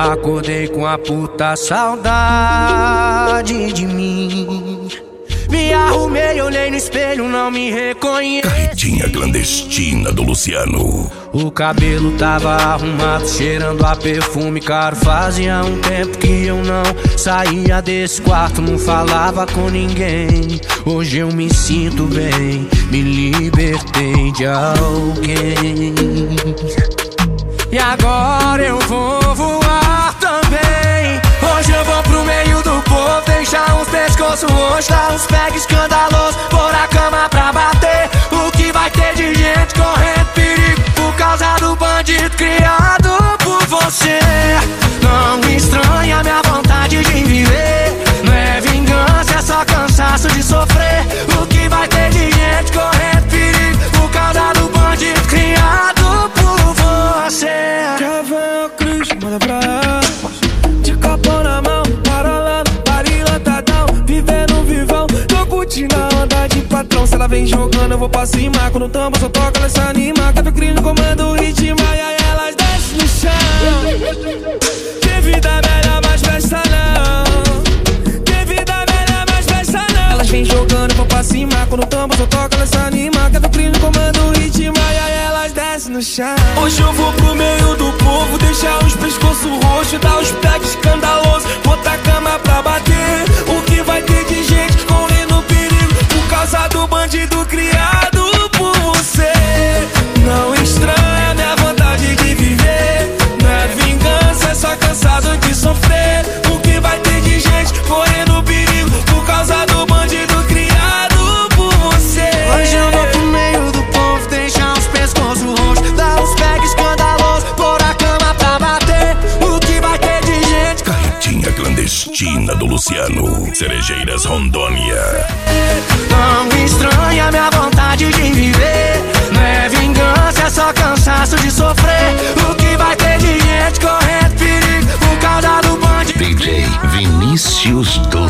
Acordei com a puta saudade de mim. Me arrumei, olhei no espelho, não me reconheci. Carretinha clandestina do Luciano. O cabelo tava arrumado, cheirando a perfume caro. Fazia um tempo que eu não saía desse quarto, não falava com ninguém. Hoje eu me sinto bem, me libertei de alguém. E agora eu vou voar também. Hoje eu vou pro meio do povo, deixar uns pescoços roxos, dar uns pegs escandalosos, pôr a cama pra bater. O que vai ter de gente correndo perigo por causa do bandido criado por você. Não estranha minha vontade de viver. Não é vingança, é só cansaço de sofrer. O que vai ter de gente correndo perigo por causa do bandido criado por você. Já vem o Cris, manda pra ela. De capão na mão, paralando, barilantadão, vivendo vivão. Tô curtindo a onda de patrão. Se ela vem jogando, eu vou pra cima. Quando o tambor só toca, ela se anima. Café Cris no comando, o ritmo, e aí elas descem no chão. Que vida melhor, mas festa não. Que vida melhor, mas festa não. Elas vem jogando, eu vou pra cima. Quando o tambor só toca, ela se anima. Café Cris no comando, o ritmo, e aí elas descem no chão. Hoje eu vou pro meio do povo, deixar os pescoços roxos, dar os pegs escandalosos, botar a cama pra bater. O que vai ter de gente correndo perigo por causa do bandido criado por você. Não estranha minha vontade de viver. Não é vingança, é só cansado de sofrer. O que vai ter de gente correndo perigo por causa do bandido criado por você. Hoje eu vou pro meio do povo, deixar os pescoços roxos, dar uns pegs escandalosos, pôr a cama pra bater. O que vai ter de gente Carretinha clandestina do Luciano. Cerejeiras, Rondônia. não estranha minha vontade de viver. Não é vingança, é só cansaço de sofrer. O que vai ter de gente correndo perigo por causa do bandido. DJ Vinícius do